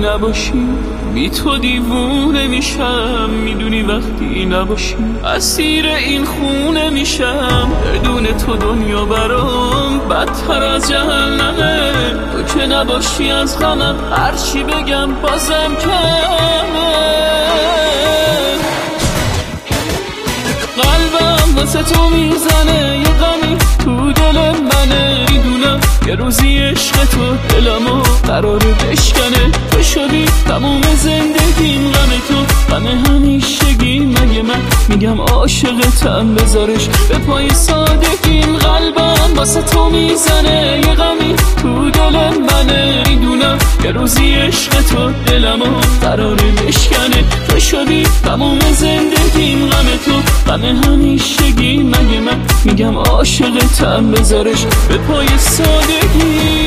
نباشی بی تو دیوونه میشم، میدونی وقتی نباشی اسیر این خونه میشم. بدون تو دنیا برام بدتر از جهنمه، تو که نباشی از غمم هرچی بگم بازم کمه. قلبم واسه تو میزنه، یه غمی تو دل منه، میدونم یه روزی عشق تو دلمو قراره بشکنه. تو شدی تموم زندگیم، غم تو غم همیشگی. مگه من میگم عاشقتم بذارش به پای سادگیم. قلبم واسه تو میزنه، یه غمی تو دل منه، میدونم یه روزی عشق تو دلمو قراره بشکنه. تو شدی تموم زندگیم، غم تو غم همیشگی. مگه من میگم عاشقتم بذارش به پای سادگی.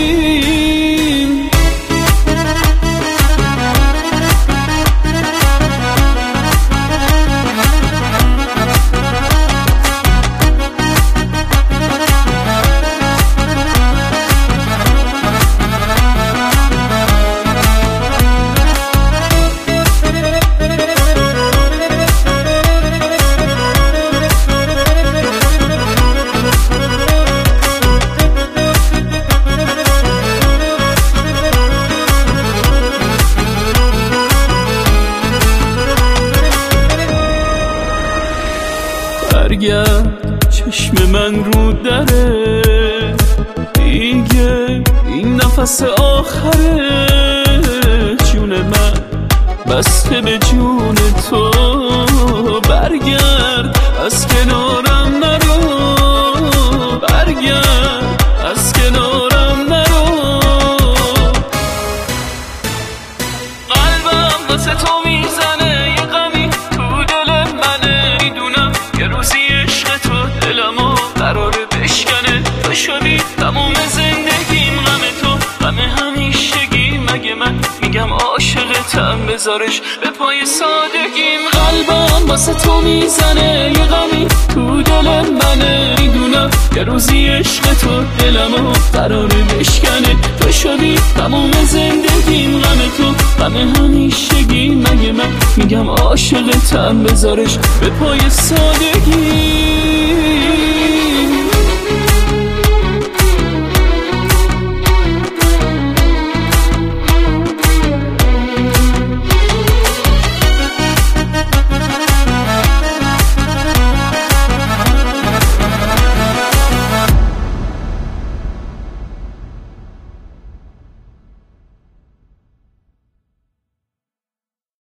برگرد چشم من رو دره دیگه، این نفس آخره. جون من بسته به جون تو، برگرد از کنارم نرو، برگرد از کنارم نرو. قلبم واسه تو میزنه، یه غمی تو دل منه، میدونم یه روزی عشق تو دلمو قراره بشکنه. تو شدی تموم زندگیم، غم تو غم همیشگی. مگه من میگم عاشقتم بذارش به پای سادگیم. قلبم واسه تو میزنه، یه غمی تو دل منه، میدونم یه روزی عشق تو دلمو قراره بشکنه. تو شدی تموم زندگیم، غم تو غم همیشگی. مگه من میگم عاشقتم بذارش به پای سادگی.